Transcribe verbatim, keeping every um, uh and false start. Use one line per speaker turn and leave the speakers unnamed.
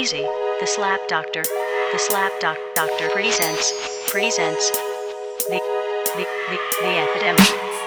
crazy. The Slap Doctor. The Slap Doc Doctor presents presents the the the, the epidemic.